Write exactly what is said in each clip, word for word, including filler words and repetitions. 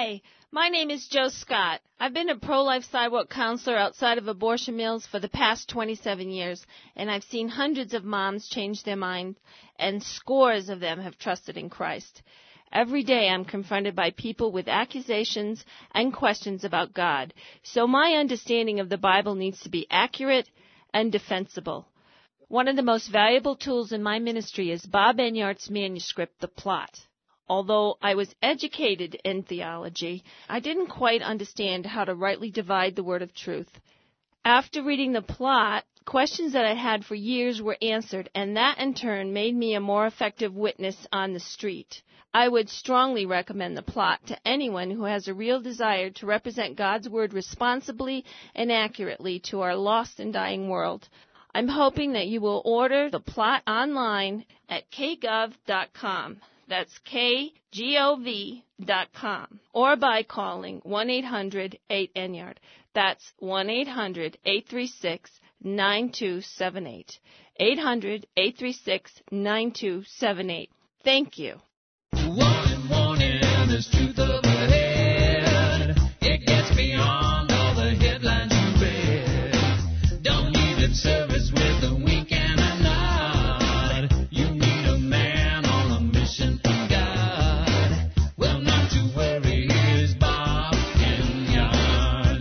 Hi, my name is Jo Scott. I've been a pro-life sidewalk counselor outside of abortion mills for the past twenty-seven years, and I've seen hundreds of moms change their mind, and scores of them have trusted in Christ. Every day I'm confronted by people with accusations and questions about God, so my understanding of the Bible needs to be accurate and defensible. One of the most valuable tools in my ministry is Bob Enyart's manuscript, The Plot. Although I was educated in theology, I didn't quite understand how to rightly divide the word of truth. After reading The Plot, questions that I had for years were answered, and that in turn made me a more effective witness on the street. I would strongly recommend The Plot to anyone who has a real desire to represent God's word responsibly and accurately to our lost and dying world. I'm hoping that you will order The Plot online at k gov dot com. That's K G O V dot com. Or by calling one eight hundred eight Enyart. That's one eight hundred eight three six nine two seven eight. eight hundred eight three six nine two seven eight. Thank you. Warning, warning, there's truth overhead. It gets beyond all the headlines you read. Don't need lip service with a wink and a nod. You need a man on a mission from God. Well, not to worry, here's Bob Enyart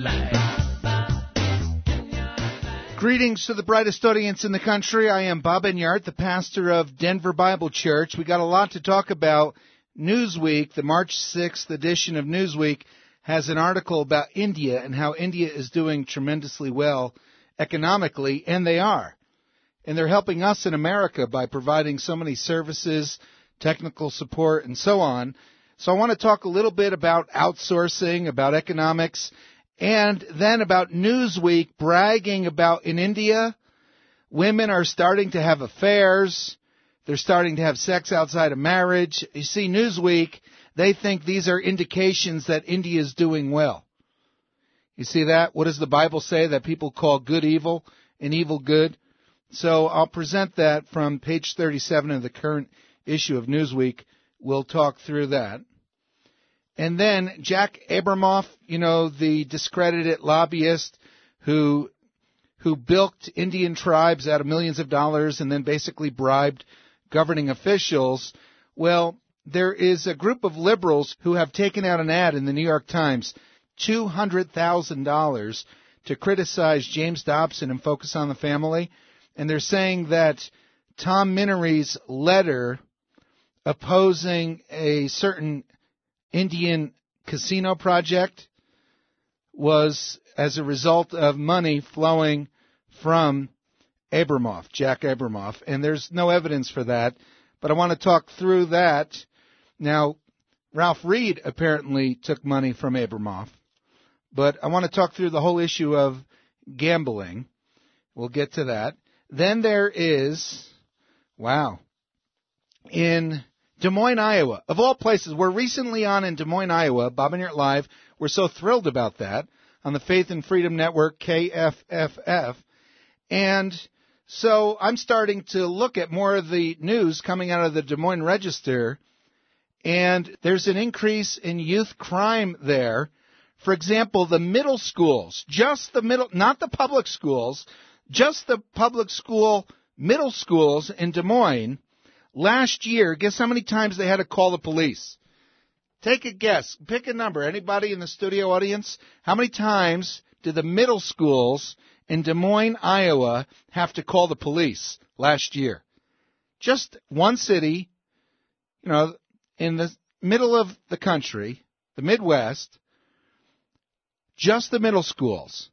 Live. Greetings to the brightest audience in the country. I am Bob Enyart, the pastor of Denver Bible Church. We got a lot to talk about. Newsweek, the March sixth edition of Newsweek, has an article about India and how India is doing tremendously well economically, and they are. And they're helping us in America by providing so many services, technical support, and so on. So I want to talk a little bit about outsourcing, about economics, and then about Newsweek bragging about in India, women are starting to have affairs. They're starting to have sex outside of marriage. You see, Newsweek, they think these are indications that India is doing well. You see that? What does the Bible say? That people call good evil and evil good? So I'll present that from page thirty-seven of the current issue of Newsweek. We'll talk through that. And then Jack Abramoff, you know, the discredited lobbyist who who bilked Indian tribes out of millions of dollars and then basically bribed governing officials. Well, there is a group of liberals who have taken out an ad in the New York Times, two hundred thousand dollars, to criticize James Dobson and Focus on the Family. And they're saying that Tom Miniry's letter opposing a certain Indian casino project was as a result of money flowing from Abramoff, Jack Abramoff, and there's no evidence for that, but I want to talk through that. Now, Ralph Reed apparently took money from Abramoff, but I want to talk through the whole issue of gambling. We'll get to that. Then there is, wow, in Des Moines, Iowa, of all places, we're recently on in Des Moines, Iowa, Bob Enyart Live. We're so thrilled about that on the Faith and Freedom Network, K F F F, and so I'm starting to look at more of the news coming out of the Des Moines Register, and there's an increase in youth crime there. For example, the middle schools, just the middle, not the public schools, just the public school middle schools in Des Moines, last year, guess how many times they had to call the police? Take a guess. Pick a number. Anybody in the studio audience? How many times did the middle schools in Des Moines, Iowa, have to call the police last year? Just one city, you know, in the middle of the country, the Midwest, just the middle schools.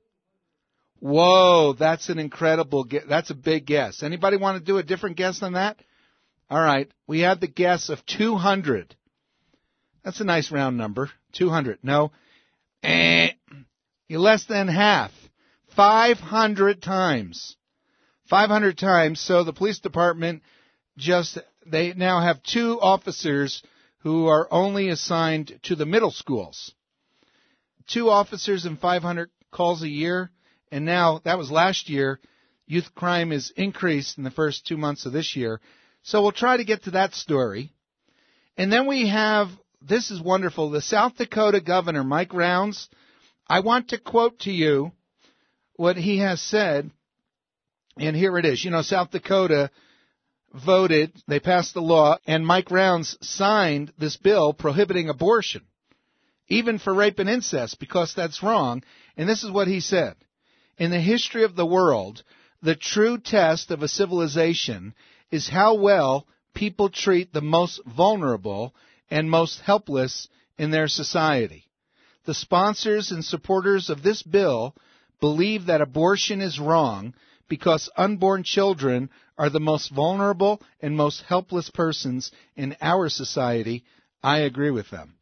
Whoa, that's an incredible guess. That's a big guess. Anybody want to do a different guess than that? All right, we have the guess of two hundred. That's a nice round number, two hundred. No, eh, you're less than half. five hundred times. five hundred times. So the police department just, they now have two officers who are only assigned to the middle schools. Two officers and five hundred calls a year. And now, that was last year. Youth crime is increased in the first two months of this year. So we'll try to get to that story. And then we have this is wonderful. The South Dakota governor, Mike Rounds, I want to quote to you what he has said, and here it is. You know, South Dakota voted, they passed the law, and Mike Rounds signed this bill prohibiting abortion, even for rape and incest, because that's wrong. And this is what he said. In the history of the world, the true test of a civilization is how well people treat the most vulnerable and most helpless in their society. The sponsors and supporters of this bill believe that abortion is wrong because unborn children are the most vulnerable and most helpless persons in our society. I agree with them.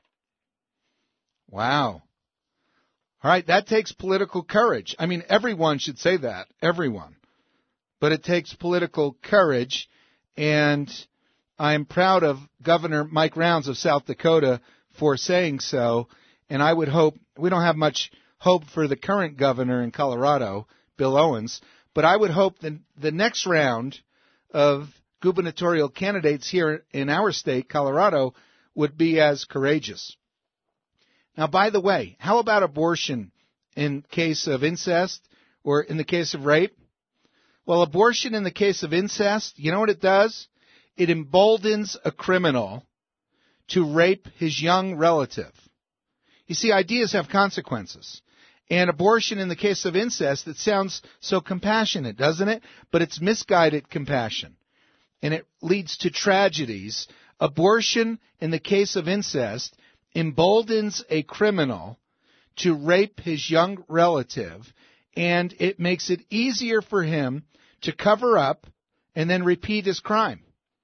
Wow. All right, that takes political courage. I mean, everyone should say that, everyone. But it takes political courage, and I'm proud of Governor Mike Rounds of South Dakota for saying so, and I would hope, we don't have much hope for the current governor in Colorado, Bill Owens, but I would hope that the next round of gubernatorial candidates here in our state, Colorado, would be as courageous. Now, by the way, how about abortion in case of incest or in the case of rape? Well, abortion in the case of incest, you know what it does? It emboldens a criminal to rape his young relative. You see, ideas have consequences. And abortion in the case of incest, it sounds so compassionate, doesn't it? But it's misguided compassion. And it leads to tragedies. Abortion in the case of incest emboldens a criminal to rape his young relative, and it makes it easier for him to cover up and then repeat his crime.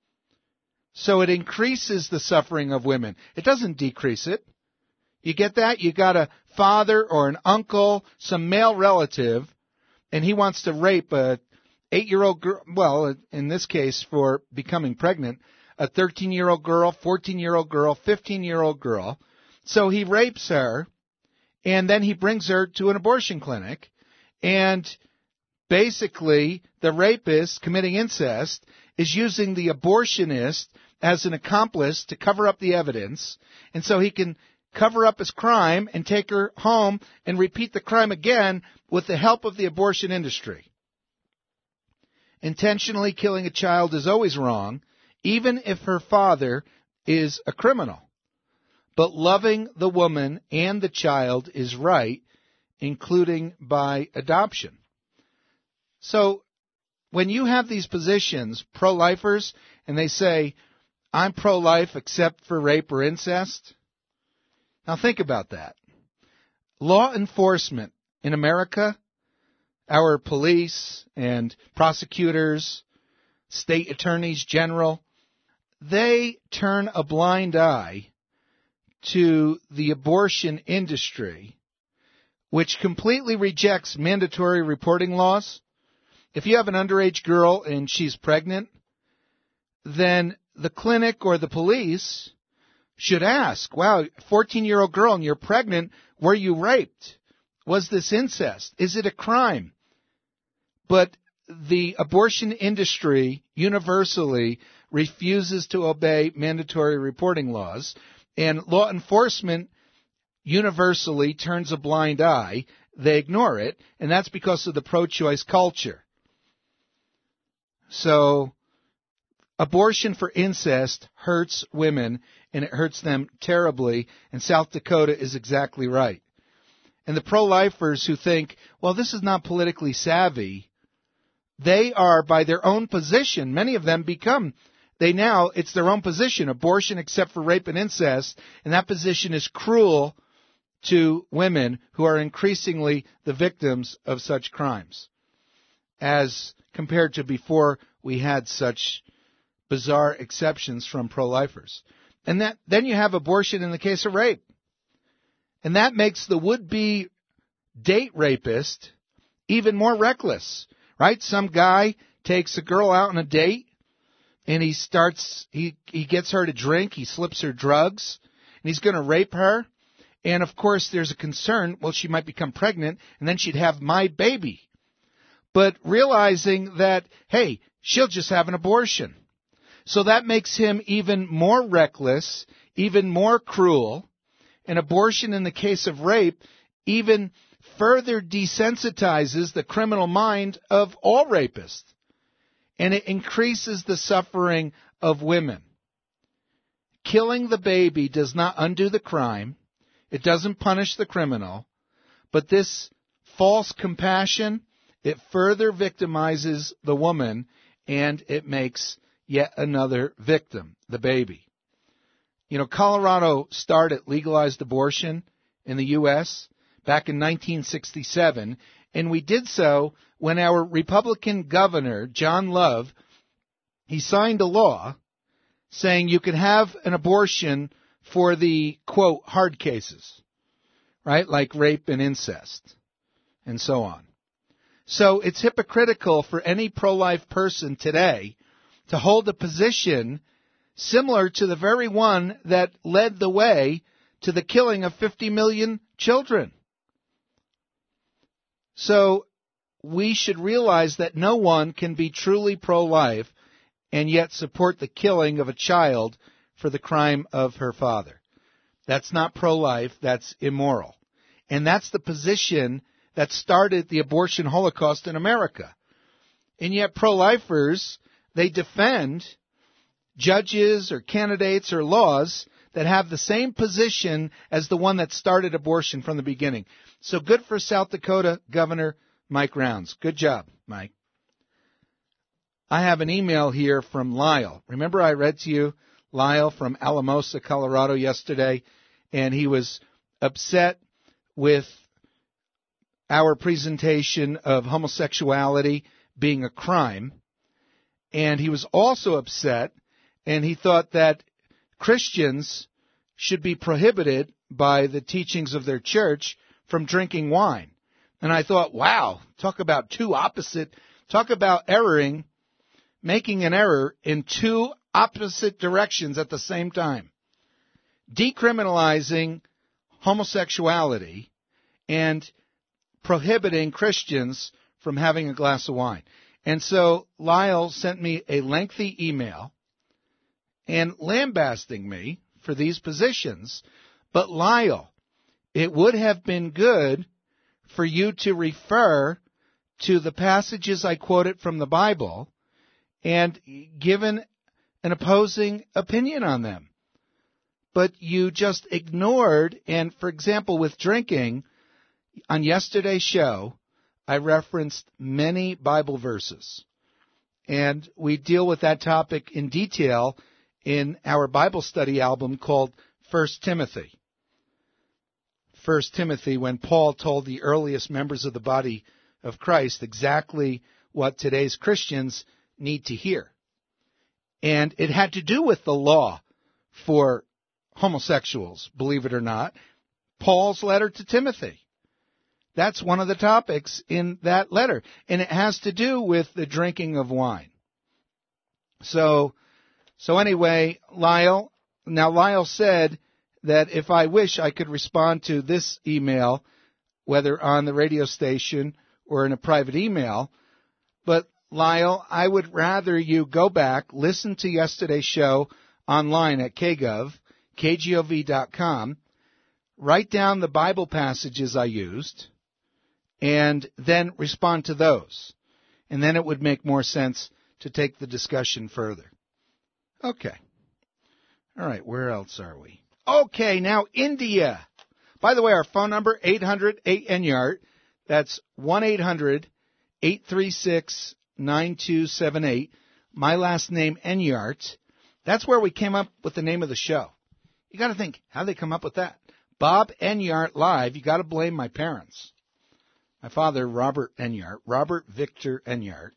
So it increases the suffering of women. It doesn't decrease it. You get that? You got a father or an uncle, some male relative, and he wants to rape a eight-year-old girl, well, in this case for becoming pregnant, a thirteen-year-old girl, fourteen-year-old girl, fifteen-year-old girl. So he rapes her, and then he brings her to an abortion clinic, and basically the rapist committing incest is using the abortionist as an accomplice to cover up the evidence, and so he can cover up his crime and take her home and repeat the crime again with the help of the abortion industry. Intentionally killing a child is always wrong, even if her father is a criminal. But loving the woman and the child is right, including by adoption. So when you have these positions, pro-lifers, and they say, I'm pro-life except for rape or incest, now think about that. Law enforcement in America, our police and prosecutors, state attorneys general, they turn a blind eye to the abortion industry, which completely rejects mandatory reporting laws. If you have an underage girl and she's pregnant, then the clinic or the police should ask, wow, fourteen-year-old girl and you're pregnant, were you raped? Was this incest? Is it a crime? But the abortion industry universally refuses to obey mandatory reporting laws, and law enforcement universally turns a blind eye. They ignore it, and that's because of the pro-choice culture. So abortion for incest hurts women, and it hurts them terribly, and South Dakota is exactly right. And the pro-lifers who think, well, this is not politically savvy, they are, by their own position, many of them become, they now, it's their own position, abortion except for rape and incest, and that position is cruel to women who are increasingly the victims of such crimes, as compared to before we had such bizarre exceptions from pro-lifers. And that, then you have abortion in the case of rape. And that makes the would-be date rapist even more reckless, right? Some guy takes a girl out on a date, and he starts, he, he gets her to drink, he slips her drugs, and he's going to rape her. And, of course, there's a concern, well, she might become pregnant, and then she'd have my baby. But realizing that, hey, she'll just have an abortion. So that makes him even more reckless, even more cruel. And abortion in the case of rape even further desensitizes the criminal mind of all rapists. And it increases the suffering of women. Killing the baby does not undo the crime. It doesn't punish the criminal. But this false compassion, it further victimizes the woman, and it makes yet another victim, the baby. You know, Colorado started legalized abortion in the U S back in nineteen sixty-seven, and we did so when our Republican governor, John Love, he signed a law saying you could have an abortion for the, quote, hard cases, right, like rape and incest, and so on. So it's hypocritical for any pro-life person today to hold a position similar to the very one that led the way to the killing of fifty million children. So we should realize that no one can be truly pro-life and yet support the killing of a child for the crime of her father. That's not pro-life, that's immoral. And that's the position that started the abortion holocaust in America. And yet pro-lifers, they defend judges or candidates or laws that have the same position as the one that started abortion from the beginning. So good for South Dakota Governor Mike Rounds. Good job, Mike. I have an email here from Lyle. Remember I read to you Lyle from Alamosa, Colorado yesterday, and he was upset with our presentation of homosexuality being a crime. And he was also upset, and he thought that Christians should be prohibited by the teachings of their church from drinking wine. And I thought, wow, talk about two opposite, talk about erring, making an error in two opposite directions at the same time. Decriminalizing homosexuality and prohibiting Christians from having a glass of wine. And so Lyle sent me a lengthy email and lambasting me for these positions. But Lyle, it would have been good for you to refer to the passages I quoted from the Bible and given an opposing opinion on them. But you just ignored, and for example, with drinking, on yesterday's show, I referenced many Bible verses. And we deal with that topic in detail in our Bible study album called First Timothy. First Timothy, when Paul told the earliest members of the body of Christ exactly what today's Christians need to hear. And it had to do with the law for homosexuals, believe it or not. Paul's letter to Timothy. That's one of the topics in that letter. And it has to do with the drinking of wine. So, so anyway, Lyle, now Lyle said that if I wish, I could respond to this email, whether on the radio station or in a private email. But Lyle, I would rather you go back, listen to yesterday's show online at K G O V, K G O V dot com, write down the Bible passages I used, and then respond to those. And then it would make more sense to take the discussion further. Okay. All right, where else are we? Okay, now India. By the way, our phone number, eight hundred eight N Y A R T. That's one eight hundred eight three six nine two seven eight. My last name, Enyart. That's where we came up with the name of the show. You got to think, how they come up with that? Bob Enyart Live. You got to blame my parents. My father, Robert Enyart, Robert Victor Enyart.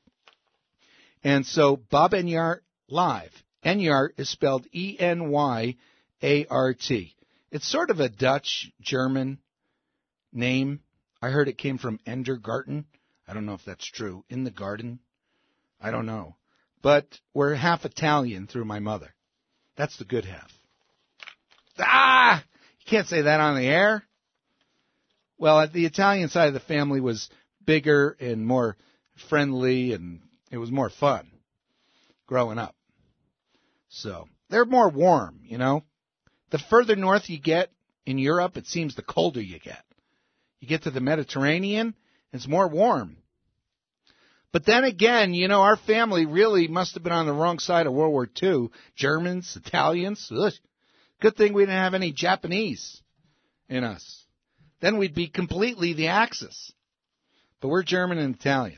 And so, Bob Enyart Live. Enyart is spelled E N Y A R T. It's sort of a Dutch-German name. I heard it came from Endergarten. I don't know if that's true. In the garden? I don't know. But we're half Italian through my mother. That's the good half. Ah! You can't say that on the air. Well, the Italian side of the family was bigger and more friendly, and it was more fun growing up. So, they're more warm, you know. The further north you get in Europe, it seems the colder you get. You get to the Mediterranean, it's more warm. But then again, you know, our family really must have been on the wrong side of World War Two. Germans, Italians. Ugh. Good thing we didn't have any Japanese in us. Then we'd be completely the Axis. But we're German and Italian.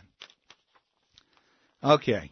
Okay.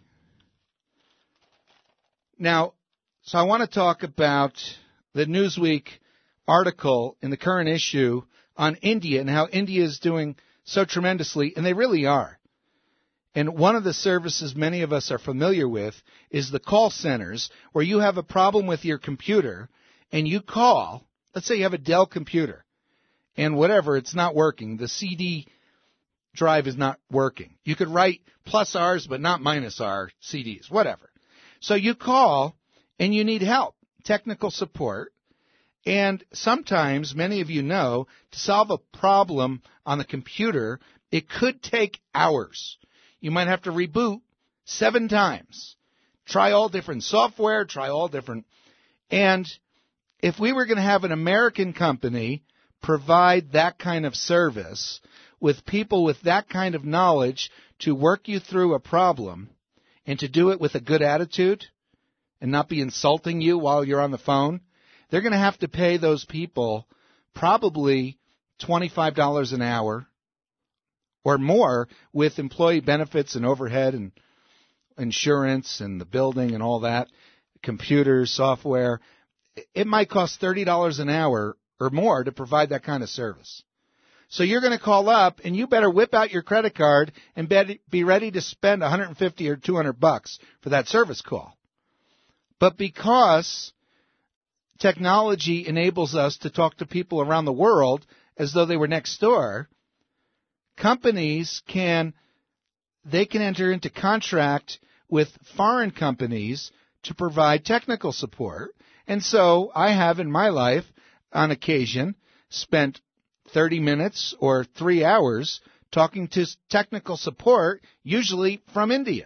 Now, so I want to talk about the Newsweek article in the current issue on India and how India is doing so tremendously, and they really are. And one of the services many of us are familiar with is the call centers, where you have a problem with your computer and you call. Let's say you have a Dell computer and whatever, it's not working. The C D drive is not working. You could write plus R's but not minus R C Ds, whatever. So you call and you need help, technical support. And sometimes, many of you know, to solve a problem on the computer, it could take hours. You might have to reboot seven times. Try all different software, try all different. And if we were going to have an American company provide that kind of service with people with that kind of knowledge to work you through a problem and to do it with a good attitude and not be insulting you while you're on the phone, they're going to have to pay those people probably twenty-five dollars an hour or more with employee benefits and overhead and insurance and the building and all that, computers, software. It might cost thirty dollars an hour or more to provide that kind of service. So you're going to call up, and you better whip out your credit card and be ready to spend one hundred fifty or two hundred bucks for that service call. But because technology enables us to talk to people around the world as though they were next door, companies can, they can enter into contract with foreign companies to provide technical support. And so I have in my life, on occasion, spent thirty minutes or three hours talking to technical support, usually from India.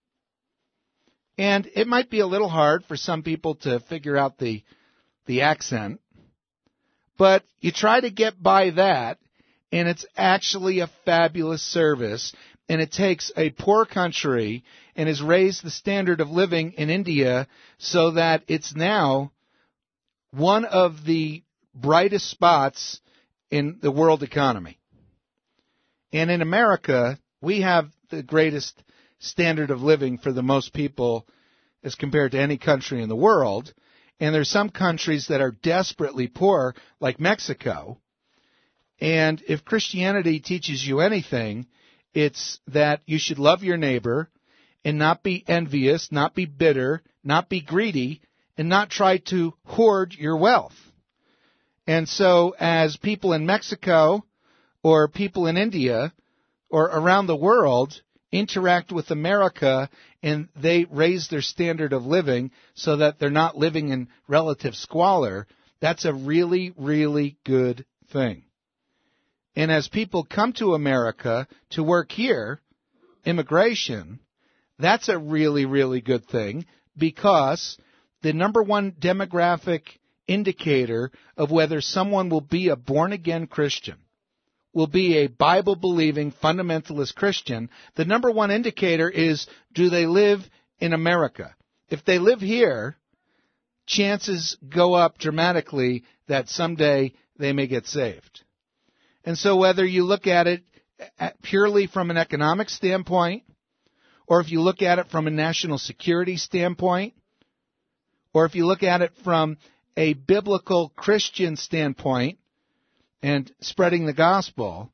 And it might be a little hard for some people to figure out the the accent, but you try to get by that, and it's actually a fabulous service, and it takes a poor country and has raised the standard of living in India so that it's now one of the brightest spots in the world economy. And in America, we have the greatest standard of living for the most people as compared to any country in the world. And there's some countries that are desperately poor, like Mexico. And if Christianity teaches you anything, it's that you should love your neighbor and not be envious, not be bitter, not be greedy, and not try to hoard your wealth. And so as people in Mexico or people in India or around the world interact with America and they raise their standard of living so that they're not living in relative squalor, that's a really, really good thing. And as people come to America to work here, immigration, that's a really, really good thing, because the number one demographic indicator of whether someone will be a born-again Christian, will be a Bible-believing fundamentalist Christian, the number one indicator is, do they live in America? If they live here, chances go up dramatically that someday they may get saved. And so whether you look at it purely from an economic standpoint, or if you look at it from a national security standpoint, or if you look at it from a biblical Christian standpoint and spreading the gospel,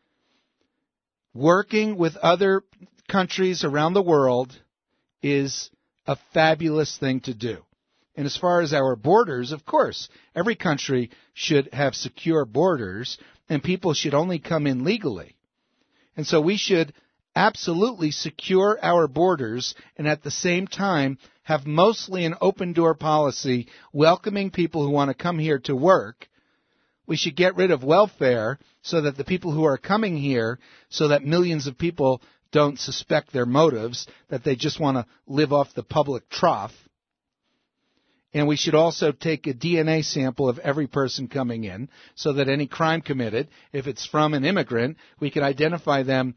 working with other countries around the world is a fabulous thing to do. And as far as our borders, of course, every country should have secure borders, and people should only come in legally. And so we should absolutely secure our borders and at the same time have mostly an open-door policy, welcoming people who want to come here to work. We should get rid of welfare so that the people who are coming here, so that millions of people don't suspect their motives, that they just want to live off the public trough. And we should also take a D N A sample of every person coming in so that any crime committed, if it's from an immigrant, we can identify them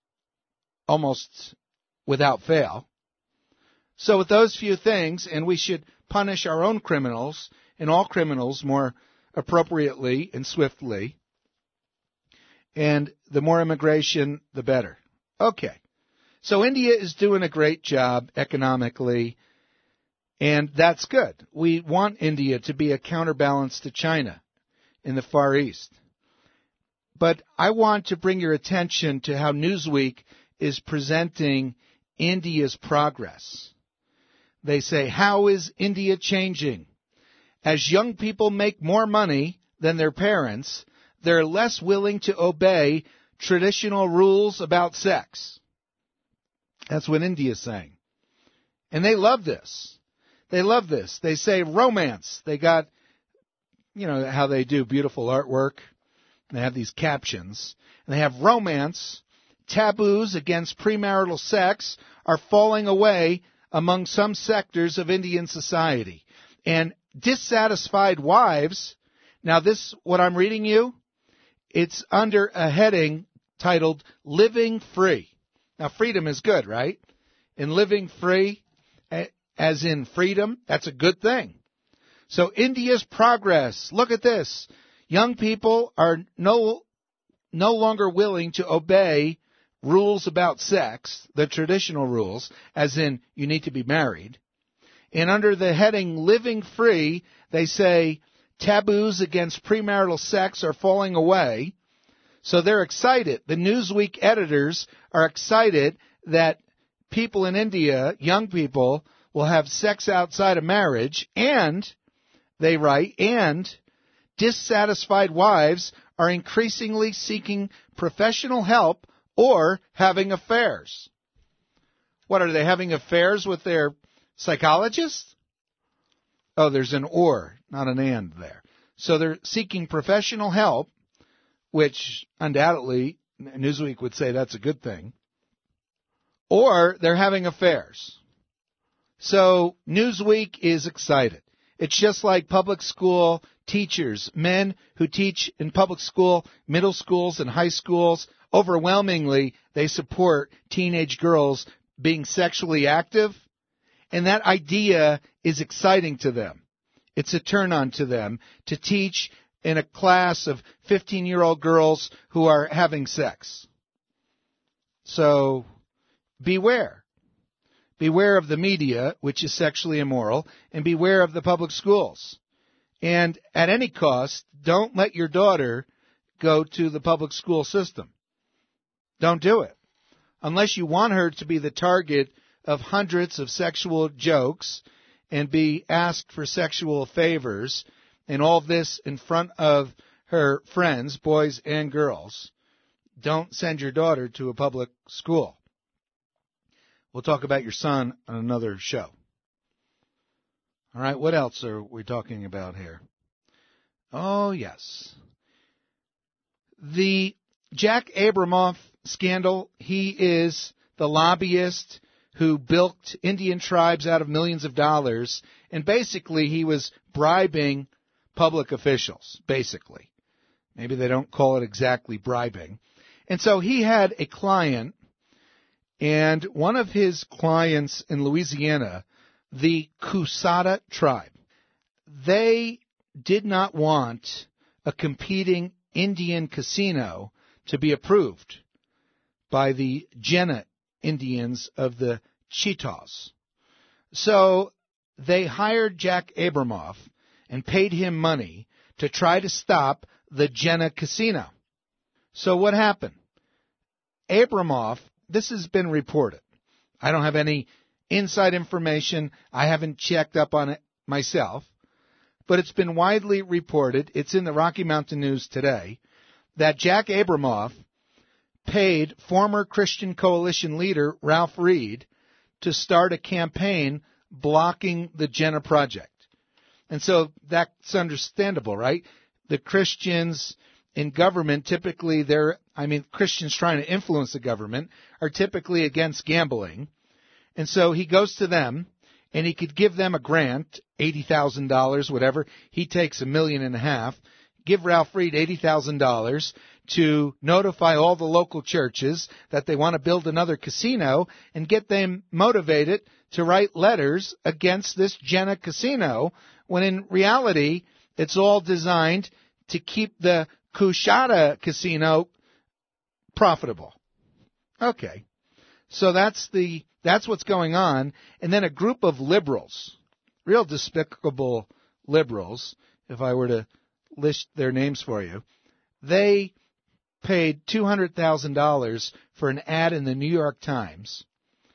almost without fail. So with those few things, and we should punish our own criminals and all criminals more appropriately and swiftly. And the more immigration, the better. Okay. So India is doing a great job economically. And that's good. We want India to be a counterbalance to China in the Far East. But I want to bring your attention to how Newsweek is presenting India's progress. They say, how is India changing? As young people make more money than their parents, they're less willing to obey traditional rules about sex. That's what India is saying. And they love this. They love this. They say romance. They got, you know, how they do beautiful artwork. They have these captions. And they have romance. Taboos against premarital sex are falling away among some sectors of Indian society. And dissatisfied wives, now this, what I'm reading you, it's under a heading titled Living Free. Now freedom is good, right? And living free, as in freedom, that's a good thing. So India's progress, look at this. Young people are no, no longer willing to obey rules about sex, the traditional rules, as in you need to be married. And under the heading Living Free, they say taboos against premarital sex are falling away. So they're excited. The Newsweek editors are excited that people in India, young people, will have sex outside of marriage, and, they write, and dissatisfied wives are increasingly seeking professional help or having affairs. What, are they having affairs with their psychologist? Oh, there's an or, not an and there. So they're seeking professional help, which undoubtedly Newsweek would say that's a good thing, or they're having affairs. So Newsweek is excited. It's just like public school teachers, men who teach in public school, middle schools, and high schools. Overwhelmingly, they support teenage girls being sexually active, and that idea is exciting to them. It's a turn-on to them to teach in a class of fifteen-year-old girls who are having sex. So beware. Beware of the media, which is sexually immoral, and beware of the public schools. And at any cost, don't let your daughter go to the public school system. Don't do it. Unless you want her to be the target of hundreds of sexual jokes and be asked for sexual favors, and all this in front of her friends, boys and girls, don't send your daughter to a public school. We'll talk about your son on another show. All right, what else are we talking about here? Oh, yes. The Jack Abramoff scandal, he is the lobbyist who bilked Indian tribes out of millions of dollars, and basically he was bribing public officials, basically. Maybe they don't call it exactly bribing. And so he had a client, and one of his clients in Louisiana, the Cusada tribe, they did not want a competing Indian casino to be approved by the Jena Indians of the Chittas. So they hired Jack Abramoff and paid him money to try to stop the Jena casino. So what happened? Abramoff, this has been reported. I don't have any inside information. I haven't checked up on it myself. But it's been widely reported, it's in the Rocky Mountain News today, that Jack Abramoff paid former Christian Coalition leader Ralph Reed to start a campaign blocking the Jena project. And so that's understandable, right? The Christians in government, typically they're, I mean, Christians trying to influence the government are typically against gambling. And so he goes to them, and he could give them a grant, eighty thousand dollars, whatever. He takes a million and a half. Give Ralph Reed eighty thousand dollars to notify all the local churches that they want to build another casino and get them motivated to write letters against this Jenna casino, when in reality it's all designed to keep the Coushatta casino profitable. Okay. So that's the that's what's going on. And then a group of liberals, real despicable liberals, if I were to list their names for you, they paid two hundred thousand dollars for an ad in the New York Times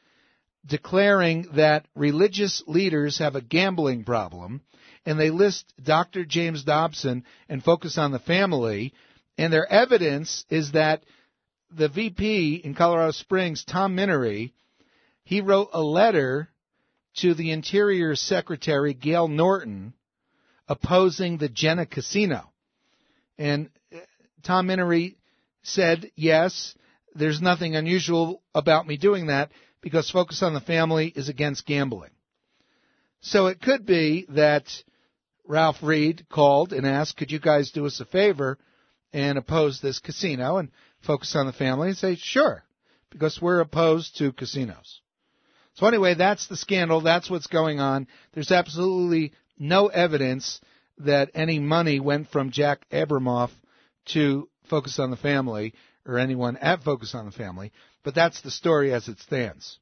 declaring that religious leaders have a gambling problem, and they list Doctor James Dobson and Focus on the Family, and their evidence is that the V P in Colorado Springs, Tom Minery, he wrote a letter to the Interior Secretary, Gail Norton, opposing the Jenna Casino. And Tom Minery said, yes, there's nothing unusual about me doing that because Focus on the Family is against gambling. So it could be that Ralph Reed called and asked, could you guys do us a favor and oppose this casino? And Focus on the Family and say, sure, because we're opposed to casinos. So anyway, that's the scandal. That's what's going on. There's absolutely no evidence that any money went from Jack Abramoff to Focus on the Family or anyone at Focus on the Family, but that's the story as it stands.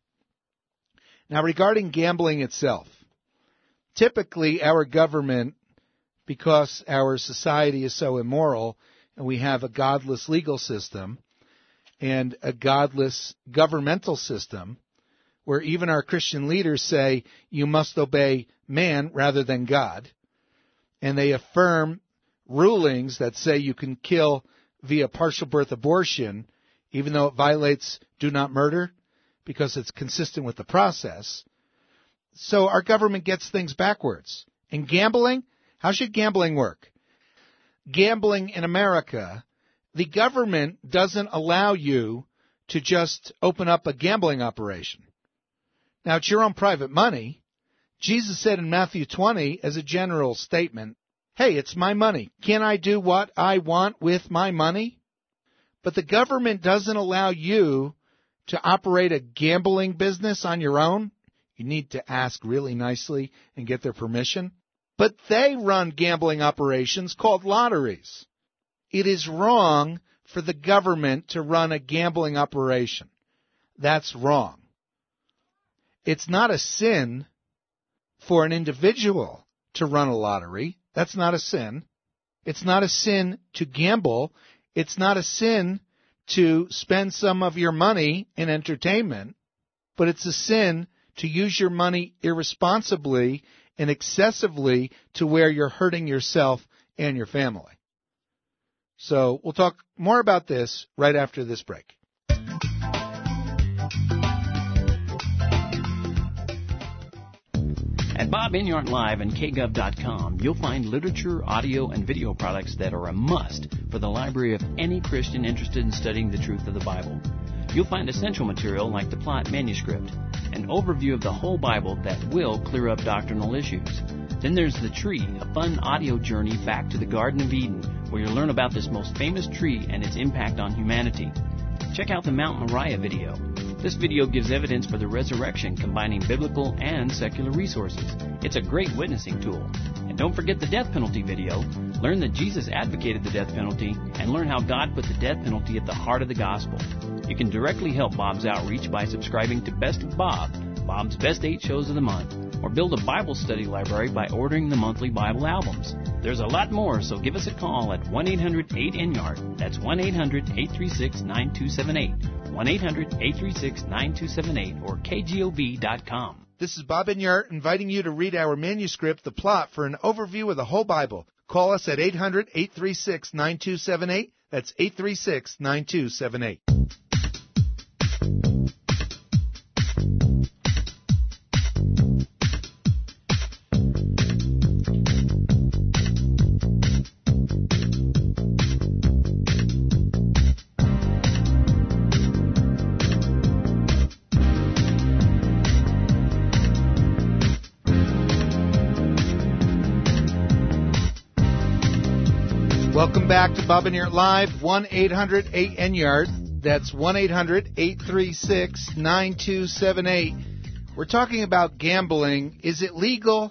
Now, regarding gambling itself, typically our government, because our society is so immoral and we have a godless legal system and a godless governmental system, where even our Christian leaders say you must obey man rather than God, and they affirm rulings that say you can kill via partial birth abortion, even though it violates do not murder, because it's consistent with the process. So our government gets things backwards. And gambling, how should gambling work? Gambling in America, the government doesn't allow you to just open up a gambling operation. Now, it's your own private money. Jesus said in Matthew twenty, as a general statement, hey, it's my money. Can I do what I want with my money? But the government doesn't allow you to operate a gambling business on your own. You need to ask really nicely and get their permission. But they run gambling operations called lotteries. It is wrong for the government to run a gambling operation. That's wrong. It's not a sin for an individual to run a lottery. That's not a sin. It's not a sin to gamble. It's not a sin to spend some of your money in entertainment. But it's a sin to use your money irresponsibly and excessively to where you're hurting yourself and your family. So we'll talk more about this right after this break. At Bob Enyart Live and K Gov dot com, you'll find literature, audio, and video products that are a must for the library of any Christian interested in studying the truth of the Bible. You'll find essential material like the Plot manuscript, an overview of the whole Bible that will clear up doctrinal issues. Then there's The Tree, a fun audio journey back to the Garden of Eden, where you'll learn about this most famous tree and its impact on humanity. Check out the Mount Moriah video. This video gives evidence for the resurrection, combining biblical and secular resources. It's a great witnessing tool. And don't forget the death penalty video. Learn that Jesus advocated the death penalty and learn how God put the death penalty at the heart of the gospel. You can directly help Bob's outreach by subscribing to Best of Bob, Bob's Best Eight Shows of the Month, or build a Bible study library by ordering the monthly Bible albums. There's a lot more, so give us a call at one eight hundred eight N Y A R D. That's one eight hundred eight three six nine two seven eight. one eight hundred eight three six nine two seven eight or K G O V dot com. This is Bob Enyart inviting you to read our manuscript, The Plot, for an overview of the whole Bible. Call us at eight hundred eight three six nine two seven eight. That's eight three six nine two seven eight. Welcome back to Bob and Yard Live, one eight hundred eight N Yard. That's one eight hundred eight three six nine two seven eight. We're talking about gambling. Is it legal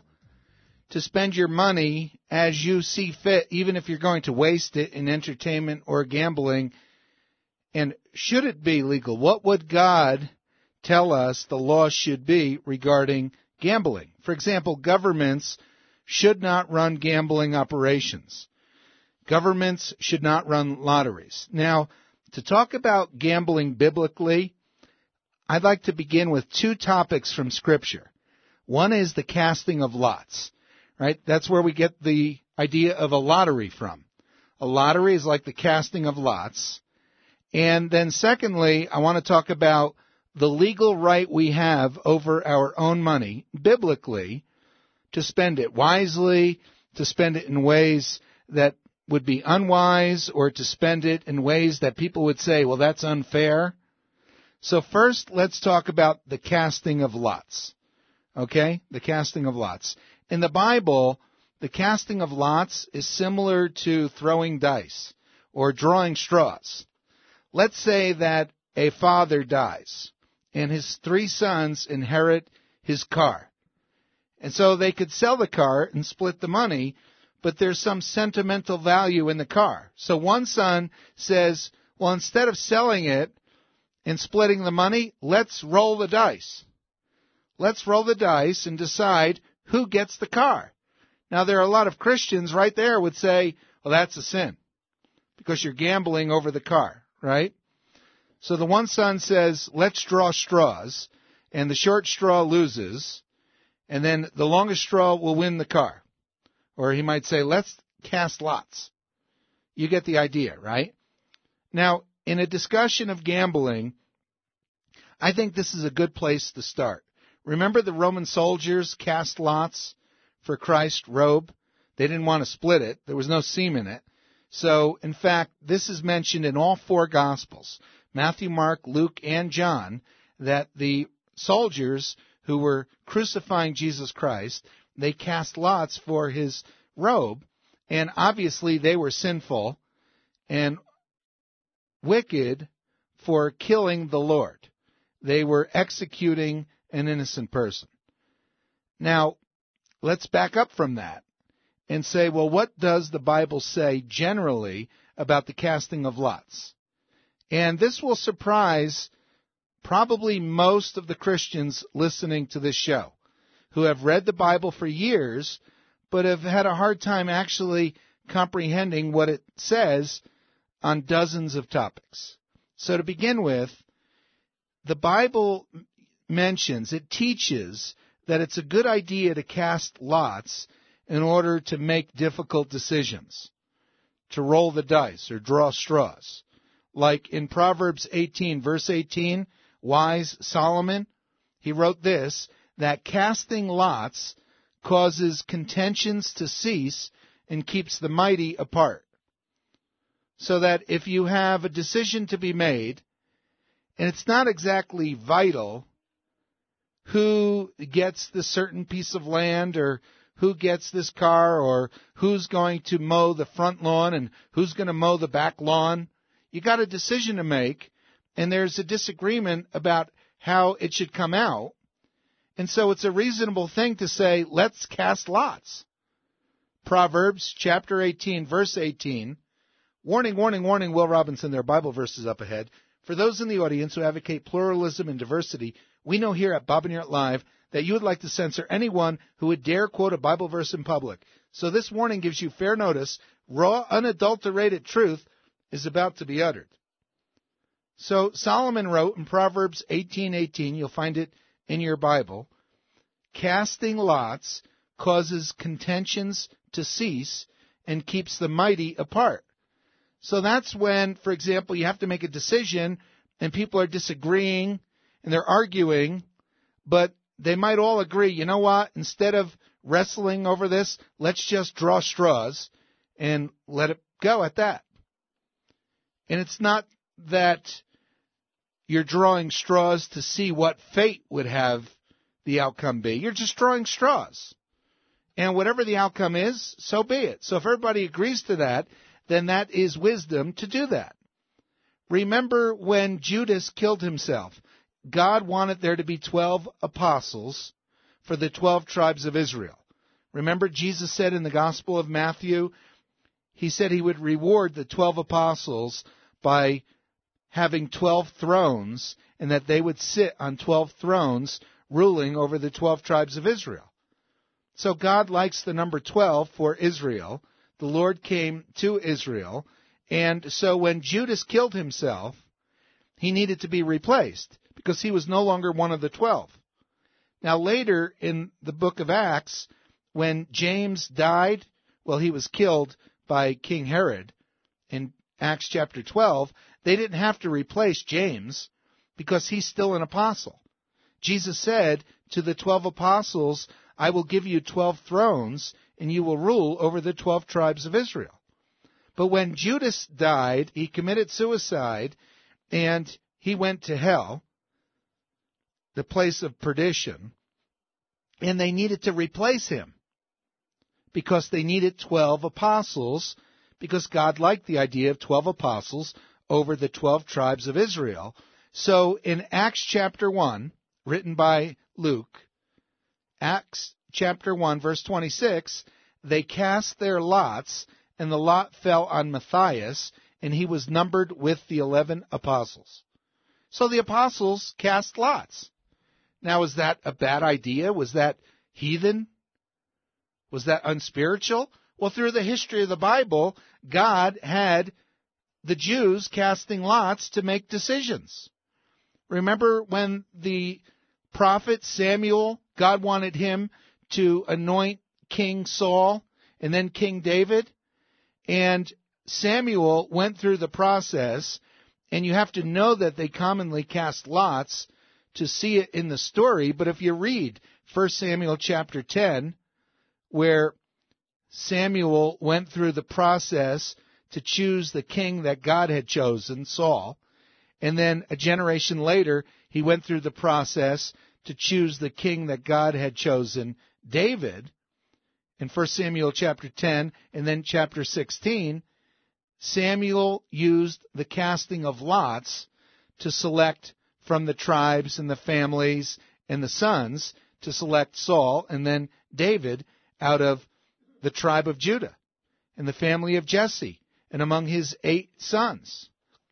to spend your money as you see fit, even if you're going to waste it in entertainment or gambling? And should it be legal? What would God tell us the law should be regarding gambling? For example, governments should not run gambling operations. Governments should not run lotteries. Now, to talk about gambling biblically, I'd like to begin with two topics from Scripture. One is the casting of lots, right? That's where we get the idea of a lottery from. A lottery is like the casting of lots. And then secondly, I want to talk about the legal right we have over our own money, biblically, to spend it wisely, to spend it in ways that would be unwise, or to spend it in ways that people would say, well, that's unfair. So first, let's talk about the casting of lots. Okay? The casting of lots. In the Bible, the casting of lots is similar to throwing dice or drawing straws. Let's say that a father dies and his three sons inherit his car. And so they could sell the car and split the money, but there's some sentimental value in the car. So one son says, well, instead of selling it and splitting the money, let's roll the dice. Let's roll the dice and decide who gets the car. Now, there are a lot of Christians right there would say, well, that's a sin because you're gambling over the car, right? So the one son says, let's draw straws, and the short straw loses, and then the longest straw will win the car. Or he might say, let's cast lots. You get the idea, right? Now, in a discussion of gambling, I think this is a good place to start. Remember the Roman soldiers cast lots for Christ's robe? They didn't want to split it. There was no seam in it. So, in fact, this is mentioned in all four Gospels, Matthew, Mark, Luke, and John, that the soldiers who were crucifying Jesus Christ, they cast lots for his robe, and obviously they were sinful and wicked for killing the Lord. They were executing an innocent person. Now, let's back up from that and say, well, what does the Bible say generally about the casting of lots? And this will surprise probably most of the Christians listening to this show, who have read the Bible for years, but have had a hard time actually comprehending what it says on dozens of topics. So to begin with, the Bible mentions, it teaches that it's a good idea to cast lots in order to make difficult decisions, to roll the dice or draw straws. Like in Proverbs eighteen, verse eighteen, wise Solomon, he wrote this, that casting lots causes contentions to cease and keeps the mighty apart. So that if you have a decision to be made, and it's not exactly vital who gets this certain piece of land or who gets this car or who's going to mow the front lawn and who's going to mow the back lawn, you got a decision to make, and there's a disagreement about how it should come out. And so it's a reasonable thing to say, let's cast lots. Proverbs chapter eighteen, verse eighteen. Warning, warning, warning, Will Robinson, there are Bible verses up ahead. For those in the audience who advocate pluralism and diversity, we know here at Bob and Yard Live that you would like to censor anyone who would dare quote a Bible verse in public. So this warning gives you fair notice. Raw, unadulterated truth is about to be uttered. So Solomon wrote in Proverbs eighteen eighteen, you'll find it in your Bible, casting lots causes contentions to cease and keeps the mighty apart. So that's when, for example, you have to make a decision and people are disagreeing and they're arguing, but they might all agree, you know what, instead of wrestling over this, let's just draw straws and let it go at that. And it's not that you're drawing straws to see what fate would have the outcome be. You're just drawing straws. And whatever the outcome is, so be it. So if everybody agrees to that, then that is wisdom to do that. Remember when Judas killed himself, God wanted there to be twelve apostles for the twelve tribes of Israel. Remember, Jesus said in the Gospel of Matthew, he said he would reward the twelve apostles by having twelve thrones, and that they would sit on twelve thrones ruling over the twelve tribes of Israel. So God likes the number twelve for Israel. The Lord came to Israel, and so when Judas killed himself, he needed to be replaced because he was no longer one of the twelve. Now later in the book of Acts, when James died, well, he was killed by King Herod in Acts chapter twelve, they didn't have to replace James because he's still an apostle. Jesus said to the twelve apostles, I will give you twelve thrones, and you will rule over the twelve tribes of Israel. But when Judas died, he committed suicide, and he went to hell, the place of perdition, and they needed to replace him because they needed twelve apostles, because God liked the idea of twelve apostles over the twelve tribes of Israel. So in Acts chapter one, written by Luke, Acts chapter one, verse twenty-six, they cast their lots, and the lot fell on Matthias, and he was numbered with the eleven apostles. So the apostles cast lots. Now, is that a bad idea? Was that heathen? Was that unspiritual? Well, through the history of the Bible, God had the Jews casting lots to make decisions. Remember when the prophet Samuel, God wanted him to anoint King Saul and then King David? And Samuel went through the process, and you have to know that they commonly cast lots to see it in the story. But if you read First Samuel chapter ten, where Samuel went through the process to choose the king that God had chosen, Saul, and then a generation later, he went through the process to choose the king that God had chosen, David, in First Samuel chapter ten, and then chapter sixteen, Samuel used the casting of lots to select from the tribes and the families and the sons to select Saul and then David out of the tribe of Judah and the family of Jesse and among his eight sons.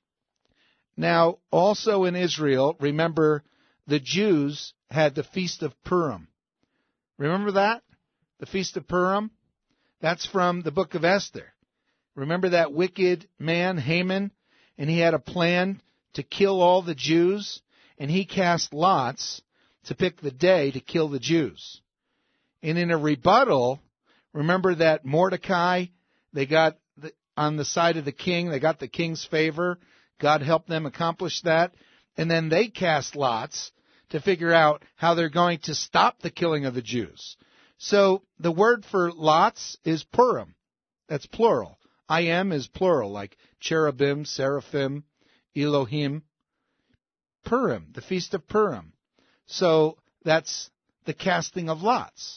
Now, also in Israel, remember, the Jews had the Feast of Purim. Remember that? The Feast of Purim? That's from the book of Esther. Remember that wicked man, Haman? And he had a plan to kill all the Jews, and he cast lots to pick the day to kill the Jews. And in a rebuttal, remember that Mordecai, they got the, on the side of the king, they got the king's favor. God helped them accomplish that. And then they cast lots to figure out how they're going to stop the killing of the Jews. So the word for lots is Purim. That's plural. I am is plural, like cherubim, seraphim, Elohim. Purim, the Feast of Purim. So that's the casting of lots.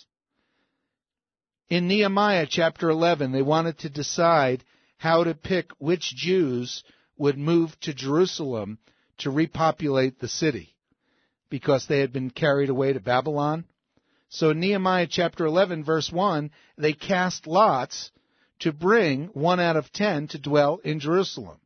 In Nehemiah chapter eleven, they wanted to decide how to pick which Jews would move to Jerusalem to repopulate the city because they had been carried away to Babylon. So in Nehemiah chapter eleven, verse one, they cast lots to bring one out of ten to dwell in Jerusalem.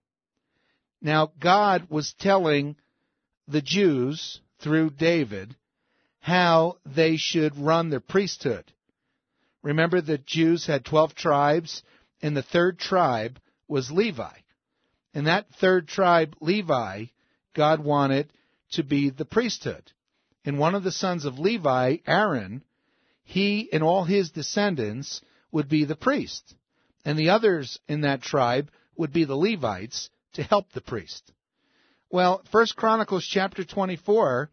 Now, God was telling the Jews through David how they should run their priesthood. Remember, the Jews had twelve tribes, and the third tribe was Levi. And that third tribe, Levi, God wanted to be the priesthood. And one of the sons of Levi, Aaron, he and all his descendants would be the priest. And the others in that tribe would be the Levites to help the priest. Well, First Chronicles chapter twenty-four,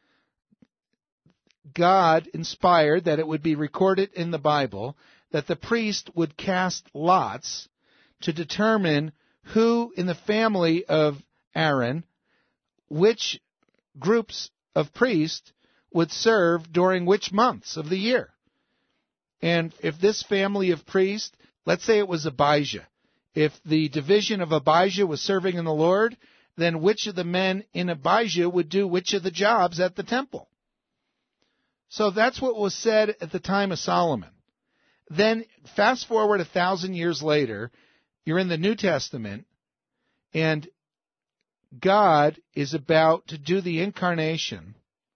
God inspired that it would be recorded in the Bible that the priest would cast lots to determine who in the family of Aaron, which groups of priests would serve during which months of the year. And if this family of priests, let's say it was Abijah, If the division of Abijah was serving in the Lord, then which of the men in Abijah would do which of the jobs at the temple? So that's what was said at the time of Solomon. Then fast forward a thousand years later, you're in the New Testament, and God is about to do the incarnation.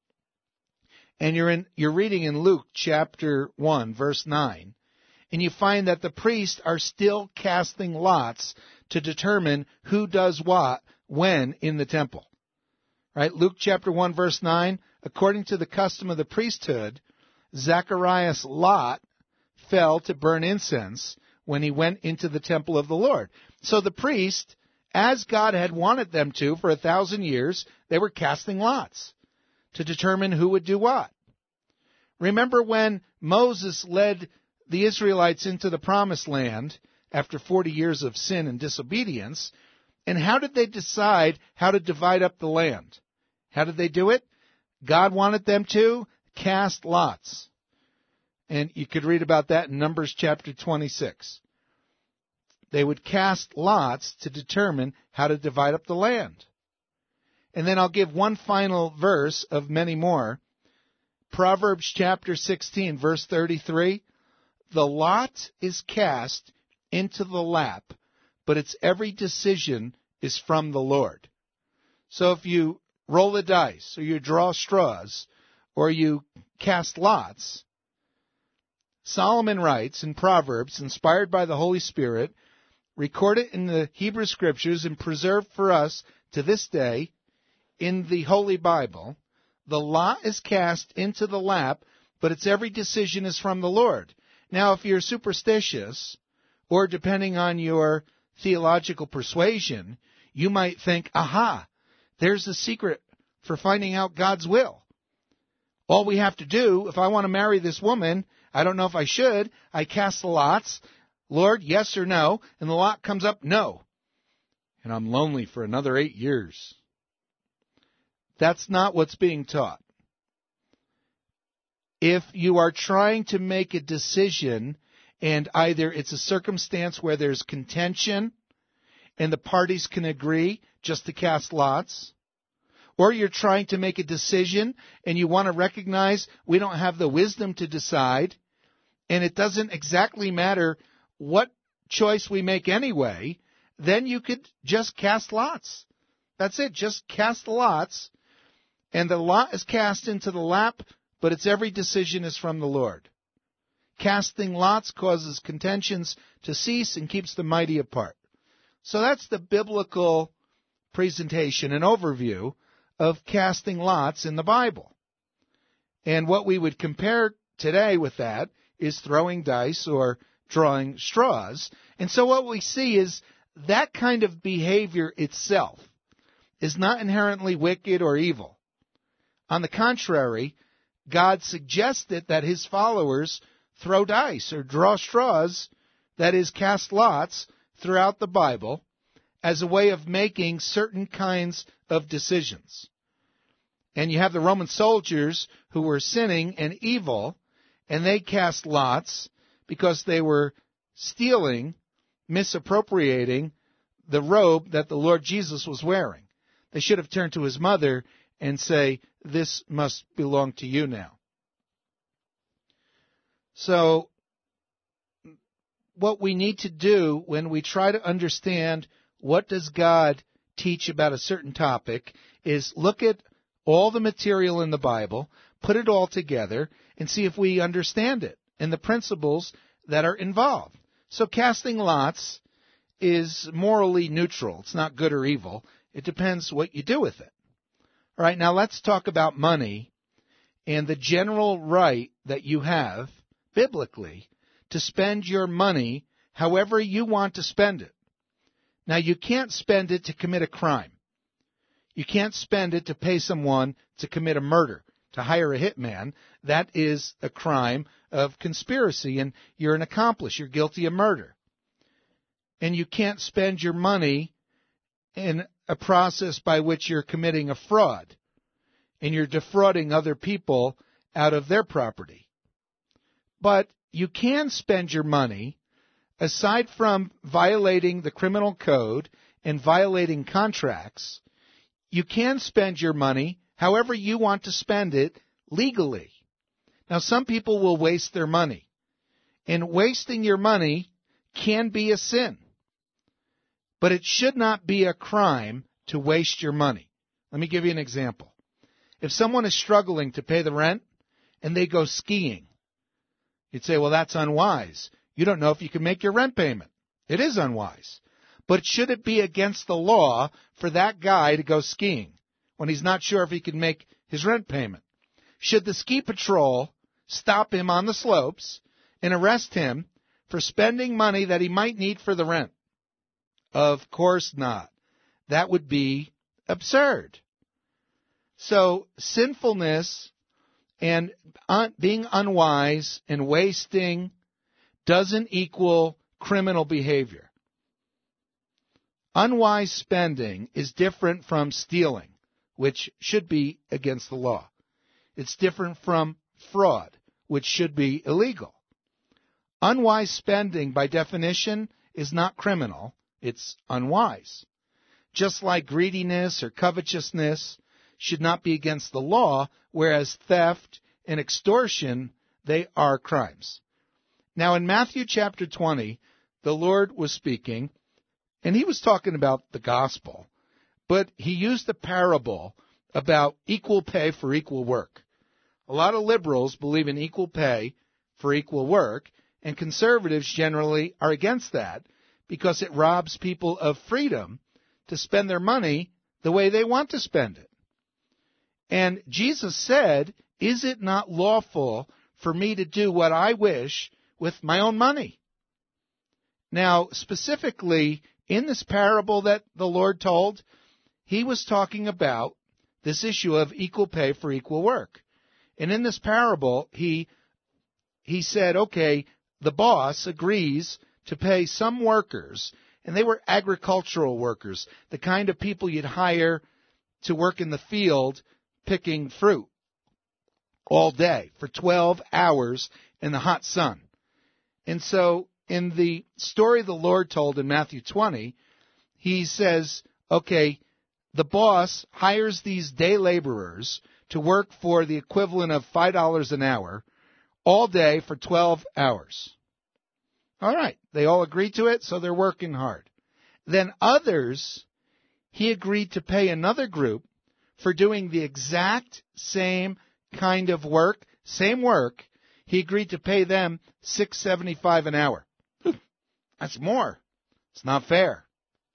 And you're in you're reading in Luke chapter one, verse nine, and you find that the priests are still casting lots to determine who does what when in the temple. Right? Luke chapter one, verse nine, according to the custom of the priesthood, Zacharias' lot fell to burn incense when he went into the temple of the Lord. So the priest, as God had wanted them to for a thousand years, they were casting lots to determine who would do what. Remember when Moses led the Israelites into the promised land after forty years of sin and disobedience, and how did they decide how to divide up the land? How did they do it? God wanted them to cast lots. And you could read about that in Numbers chapter twenty-six. They would cast lots to determine how to divide up the land. And then I'll give one final verse of many more. Proverbs chapter sixteen, verse thirty-three. The lot is cast into the lap, but its every decision is from the Lord. So if you roll the dice, or you draw straws, or you cast lots, Solomon writes in Proverbs, inspired by the Holy Spirit, recorded in the Hebrew Scriptures and preserved for us to this day in the Holy Bible, the lot is cast into the lap, but its every decision is from the Lord. Now, if you're superstitious, or depending on your theological persuasion, you might think, aha, there's the secret for finding out God's will. All we have to do, if I want to marry this woman, I don't know if I should, I cast the lots, Lord, yes or no, and the lot comes up, no. And I'm lonely for another eight years. That's not what's being taught. If you are trying to make a decision, and either it's a circumstance where there's contention, and the parties can agree just to cast lots, or you're trying to make a decision, and you want to recognize we don't have the wisdom to decide, and it doesn't exactly matter what choice we make anyway, then you could just cast lots. That's it, just cast the lots. And the lot is cast into the lap, but its every decision is from the Lord. Casting lots causes contentions to cease and keeps the mighty apart. So that's the biblical presentation and overview of casting lots in the Bible. And what we would compare today with that is throwing dice or drawing straws. And so what we see is that kind of behavior itself is not inherently wicked or evil. On the contrary, God suggested that his followers throw dice or draw straws, that is, cast lots, throughout the Bible as a way of making certain kinds of decisions. And you have the Roman soldiers who were sinning and evil, and they cast lots because they were stealing, misappropriating the robe that the Lord Jesus was wearing. They should have turned to his mother and say, this must belong to you now. So, what we need to do when we try to understand what does God teach about a certain topic is look at all the material in the Bible, put it all together, and see if we understand it and the principles that are involved. So casting lots is morally neutral. It's not good or evil. It depends what you do with it. All right, now let's talk about money and the general right that you have, biblically, to spend your money however you want to spend it. Now, you can't spend it to commit a crime. You can't spend it to pay someone to commit a murder, to hire a hitman. That is a crime of conspiracy, and you're an accomplice. You're guilty of murder. And you can't spend your money in a process by which you're committing a fraud, and you're defrauding other people out of their property. But you can spend your money aside from violating the criminal code and violating contracts, you can spend your money however you want to spend it legally. Now, some people will waste their money, and wasting your money can be a sin, but it should not be a crime to waste your money. Let me give you an example. If someone is struggling to pay the rent and they go skiing, you'd say, well, that's unwise. You don't know if you can make your rent payment. It is unwise. But should it be against the law for that guy to go skiing when he's not sure if he can make his rent payment? Should the ski patrol stop him on the slopes and arrest him for spending money that he might need for the rent? Of course not. That would be absurd. So sinfulness and un- being unwise and wasting doesn't equal criminal behavior. Unwise spending is different from stealing, which should be against the law. It's different from fraud, which should be illegal. Unwise spending, by definition, is not criminal. It's unwise. Just like greediness or covetousness should not be against the law, whereas theft and extortion, they are crimes. Now, in Matthew chapter twenty, the Lord was speaking, and he was talking about the gospel, but he used a parable about equal pay for equal work. A lot of liberals believe in equal pay for equal work, and conservatives generally are against that because it robs people of freedom to spend their money the way they want to spend it. And Jesus said, is it not lawful for me to do what I wish with my own money? Now, specifically, in this parable that the Lord told, he was talking about this issue of equal pay for equal work. And in this parable, he he said, okay, the boss agrees to pay some workers, and they were agricultural workers, the kind of people you'd hire to work in the field picking fruit all day for twelve hours in the hot sun. And so in the story the Lord told in Matthew twenty, he says, okay, the boss hires these day laborers to work for the equivalent of five dollars an hour all day for twelve hours. All right, they all agreed to it, so they're working hard. Then others, he agreed to pay another group for doing the exact same kind of work, same work. He agreed to pay them six dollars and seventy-five cents an hour. That's more. It's not fair.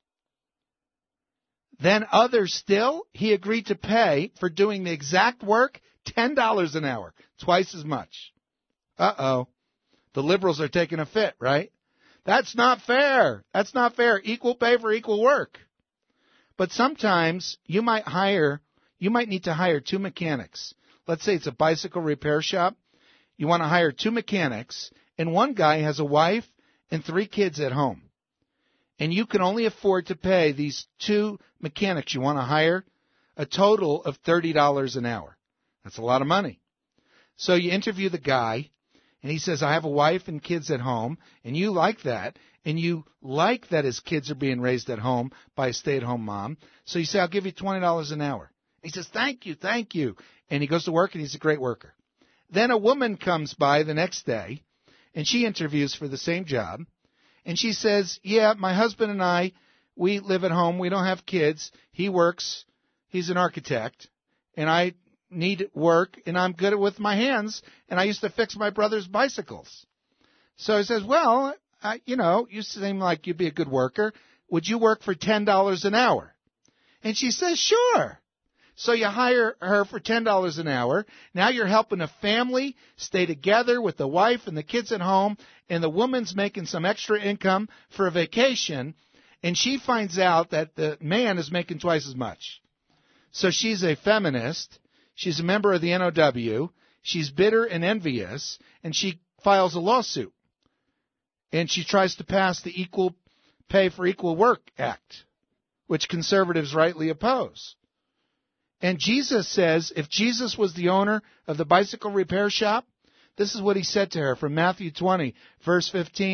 Then others still, he agreed to pay for doing the exact work ten dollars an hour, twice as much. Uh-oh. The liberals are taking a fit, right? That's not fair. That's not fair. Equal pay for equal work. But sometimes you might hire, you might need to hire two mechanics. Let's say it's a bicycle repair shop. You want to hire two mechanics, and one guy has a wife and three kids at home. And you can only afford to pay these two mechanics you want to hire a total of thirty dollars an hour. That's a lot of money. So you interview the guy, and he says, I have a wife and kids at home, and you like that, and you like that his kids are being raised at home by a stay-at-home mom. So you say, I'll give you twenty dollars an hour. He says, thank you, thank you. And he goes to work, and he's a great worker. Then a woman comes by the next day, and she interviews for the same job. And she says, yeah, my husband and I, we live at home. We don't have kids. He works. He's an architect. And I need work, and I'm good with my hands, and I used to fix my brother's bicycles. So he says, well, I, you know, you seem like you'd be a good worker. Would you work for ten dollars an hour? And she says, sure. So you hire her for ten dollars an hour. Now you're helping a family stay together with the wife and the kids at home, and the woman's making some extra income for a vacation, and she finds out that the man is making twice as much. So she's a feminist. She's a member of the N O W. She's bitter and envious, and she files a lawsuit. And she tries to pass the Equal Pay for Equal Work Act, which conservatives rightly oppose. And Jesus says, if Jesus was the owner of the bicycle repair shop, this is what he said to her from Matthew twenty, verse fifteen.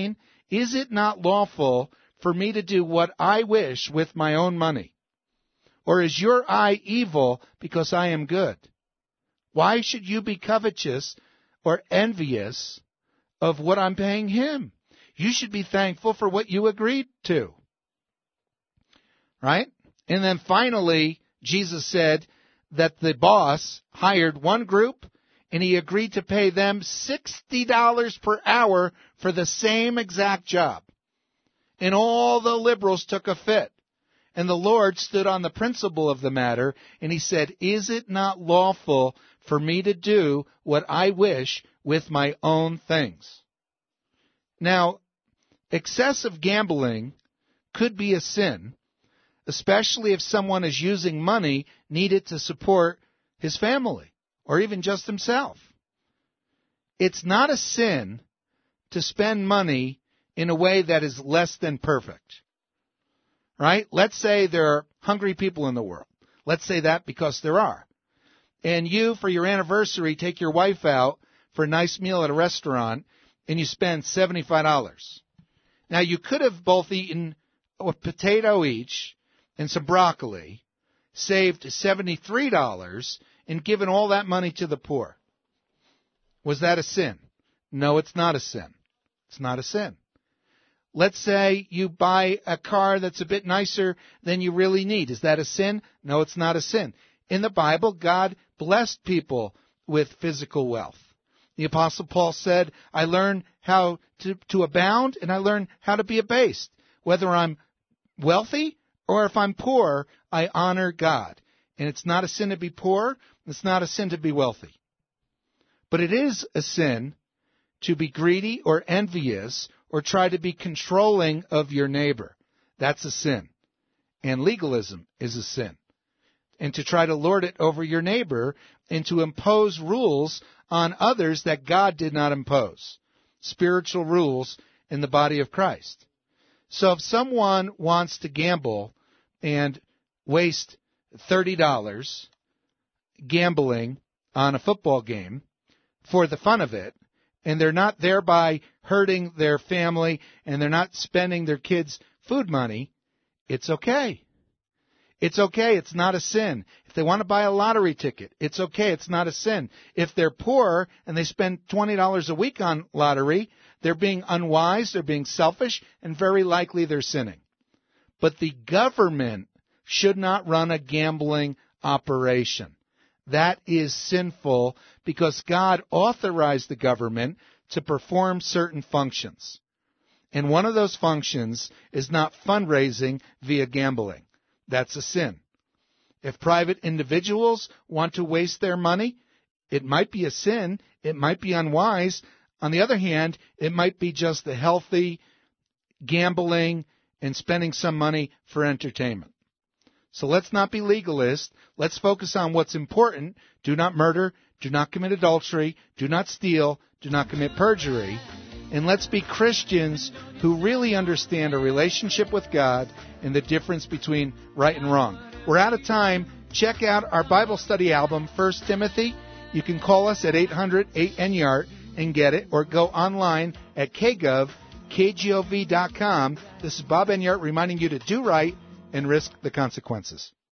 Is it not lawful for me to do what I wish with my own money? Or is your eye evil because I am good? Why should you be covetous or envious of what I'm paying him? You should be thankful for what you agreed to. Right? And then finally, Jesus said that the boss hired one group and he agreed to pay them sixty dollars per hour for the same exact job. And all the liberals took a fit. And the Lord stood on the principle of the matter, and he said, is it not lawful for me to do what I wish with my own things? Now, excessive gambling could be a sin, especially if someone is using money needed to support his family or even just himself. It's not a sin to spend money in a way that is less than perfect. Right? Let's say there are hungry people in the world. Let's say that because there are. And you, for your anniversary, take your wife out for a nice meal at a restaurant, and you spend seventy-five dollars. Now, you could have both eaten a potato each and some broccoli, saved seventy-three dollars, and given all that money to the poor. Was that a sin? No, it's not a sin. It's not a sin. Let's say you buy a car that's a bit nicer than you really need. Is that a sin? No, it's not a sin. In the Bible, God blessed people with physical wealth. The Apostle Paul said, I learn how to, to abound and I learn how to be abased. Whether I'm wealthy or if I'm poor, I honor God. And it's not a sin to be poor. It's not a sin to be wealthy. But it is a sin to be greedy or envious or try to be controlling of your neighbor. That's a sin. And legalism is a sin. And to try to lord it over your neighbor and to impose rules on others that God did not impose. Spiritual rules in the body of Christ. So if someone wants to gamble and waste thirty dollars gambling on a football game for the fun of it, and they're not thereby hurting their family, and they're not spending their kids' food money, it's okay. It's okay. It's not a sin. If they want to buy a lottery ticket, it's okay. It's not a sin. If they're poor and they spend twenty dollars a week on lottery, they're being unwise, they're being selfish, and very likely they're sinning. But the government should not run a gambling operation. That is sinful because God authorized the government to perform certain functions. And one of those functions is not fundraising via gambling. That's a sin. If private individuals want to waste their money, it might be a sin. It might be unwise. On the other hand, it might be just the healthy gambling and spending some money for entertainment. So let's not be legalist. Let's focus on what's important. Do not murder. Do not commit adultery. Do not steal. Do not commit perjury. And let's be Christians who really understand a relationship with God and the difference between right and wrong. We're out of time. Check out our Bible study album, First Timothy. You can call us at eight hundred eight N Y A R T and get it, or go online at k gov, k gov dot com. This is Bob Enyart reminding you to do right and risk the consequences.